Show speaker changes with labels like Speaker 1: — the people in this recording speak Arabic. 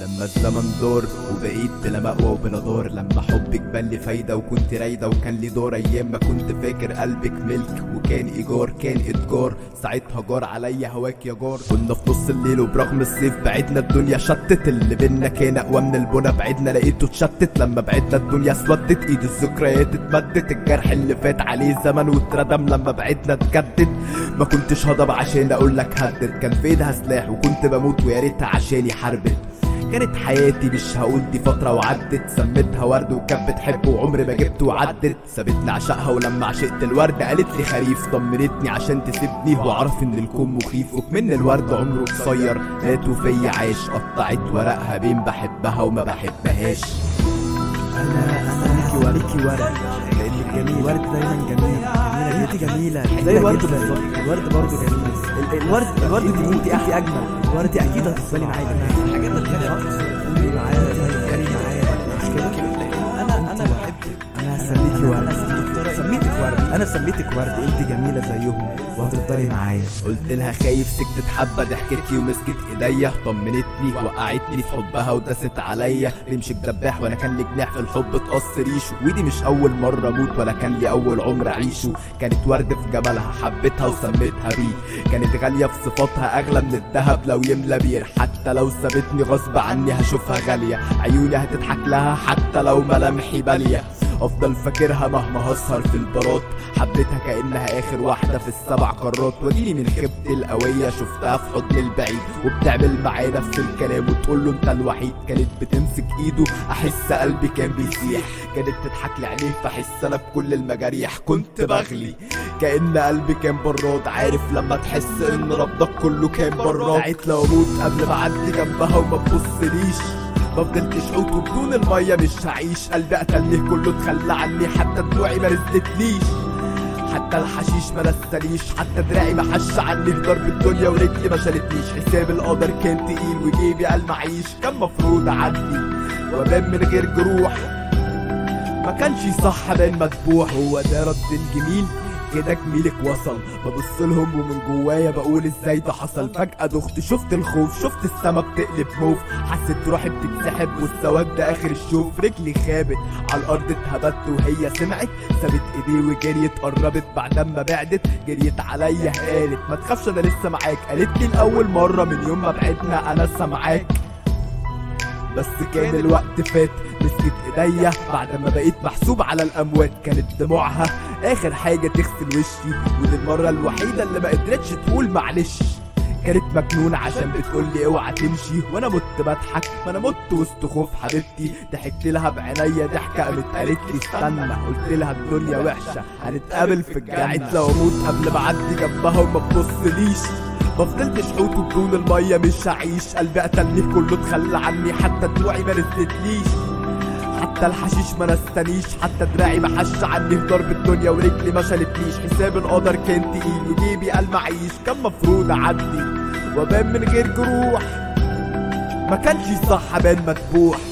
Speaker 1: لما الزمن دار وبقيت بلا مأوى وبلا دار، لما حبك بان لي فايدة وكنت رايدة وكان لي دور، ايام ما كنت فاكر قلبك ملك وكان ايجار، كان اتجار ساعتها جار عليا هواك يا جار. كنا في نص الليل وبرغم السيف بعدنا الدنيا شتت، اللي بينا كان اقوى من البنا بعدنا لقيته اتشتت، لما بعدنا الدنيا اسودت ايد الذكريات اتمدت، الجرح اللي فات عليه زمن واتردم لما بعدنا اتجدد. ما كنتش هضب عشان اقولك هدد، كان في ايدها سلاح وكنت بموت ويا ريتها عشاني حربت. كانت حياتي مش هقول دي فترة وعدت، سميتها ورد وكانت بتحب وعمري ما جبت وعدت، سابتني عشقها ولما عشقت الورد قالت لي خريف، طمنتني عشان تسيبني واعرف ان الكون مخيف، وكمن الورد عمره قصير مات وفيا عاش، قطعت ورقها بين بحبها وما بحبهاش.
Speaker 2: انا ليكي ورد لانك جميل، ورد دايما جميل، انت جميله زي الورد بالظبط، الورد برضه جميل، الورد دي انت اجمل، الورد دي اكيد هتفضلي معايا الحاجات اللي قولي معايا تتكلمي معايا مش كده. انا بحبك، انا هسميكي ورد، سميتك ورد، انا سميتك ورد، انت جميله زيهم وهتفضلي معايا.
Speaker 1: قلت لها خايف سكتت حبه، ضحكت لي ومسكت ايديا، طمنتني وقعتني في حبها ودست عليا، رمشك دباح وانا كان لي جناح في الحب تقص ريشه، ودي مش اول مره اموت ولا كان لي اول عمر اعيشه. كانت ورد في جمالها حبيتها وسميتها بيه، كانت غاليه في صفاتها اغلى من الذهب لو يملى بير، حتى لو سابتني غصب عني هشوفها غاليه، عيوني هتضحك لها حتى لو ملامحي باليه، افضل فاكرها مهما هسهر في البارات، حبيتها كانها اخر واحده في السبع قارات، واجيلي من خيبتي القويه شفتها في حضن البعيد وبتعمل معايا نفس الكلام وتقول له انت الوحيد، كانت بتمسك ايده احس قلبي كان بيسيح، كانت تضحك لي عينيه فاحس انا بكل المجاريح كنت بغلي، كأن قلبي كان براد، عارف لما تحس ان ربك كله كان براد، ساعت لو اموت قبل ما اعدي جنبها وما تبصليش، ما فضلتش حوت وبدون الميه مش هعيش، قلبي قتلني كله اتخلى عني، حتى دموعي ما نزلتليش، حتى الحشيش ما نساليش، حتى دراعي ما حش عني في ضرب الدنيا ورجلي ما شالتنيش، حساب القدر كان تقيل وجيبي قال معيش، كان مفروض اعدي وابان من غير جروح، ما كانش صح ابان مذبوح، هو ده رد الجميل كده جميلك وصل، ببص لهم ومن جوايا بقول ازاي ده حصل، فجأة دخت شفت الخوف، شفت السما بتقلب موف، حسيت روحي بتتسحب والسواد ده اخر الشوف، رجلي خابت على الارض اتهبت وهي سمعت، سابت ايديه وجريت قربت بعد ما بعدت، جريت عليا قالت ما تخافش انا لسه معاك، قالت لي لاول مرة من يوم ما بعدنا انا لسه معاك، بس كان الوقت فات، مسكت ايديا بعد ما بقيت محسوب على الاموات، كانت دموعها اخر حاجة تغسل وشي، ودي المرة الوحيدة اللي ما قدرتش تقول معلش، كانت مجنونة عشان بتقولي اوعى تمشي، وانا مت بضحك ما انا مت وسط خوف حبيبتي، ضحكت لها بعينيا ضحكة قامت قالت لي استنى، قلت لها الدنيا وحشة هنتقابل في الجنة، ساعت لو اموت قبل ما اعدي جنبها وما تبصليش، ما فضلتش حوت وبدون الميه مش هعيش، قلبي قتلني كله اتخلى عني، حتى دموعي ما نزلتليش، حتى الحشيش ما نستنيش، حتى دراعي ما حش عني في ضرب الدنيا ورجلي ما شالتنيش، حساب القدر كان تقيل وجيبي قال معيش، كان مفروض اعدي وابان من غير جروح، ما كانش صح ابان مذبوح.